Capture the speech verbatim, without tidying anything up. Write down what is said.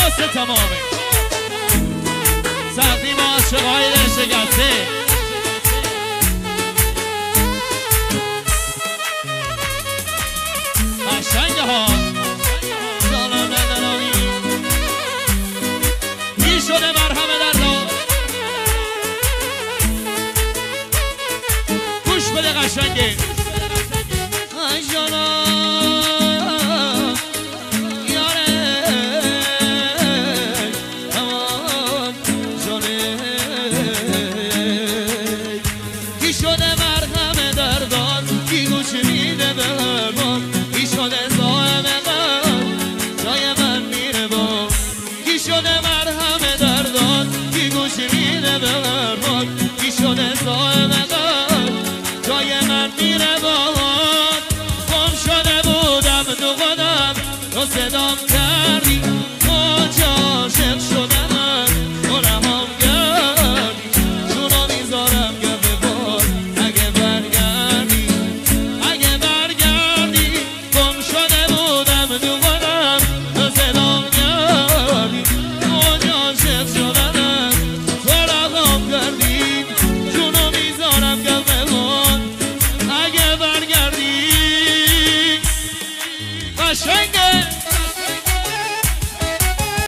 واسه تمامه سردی با عاشقای دل شکسته قشنگه ها سلام ندنامی می شده مرهم دردا گوش بده قشنگه قشنگه شده مرهم دردان کی گوش میده به هر حال کی شده صاحب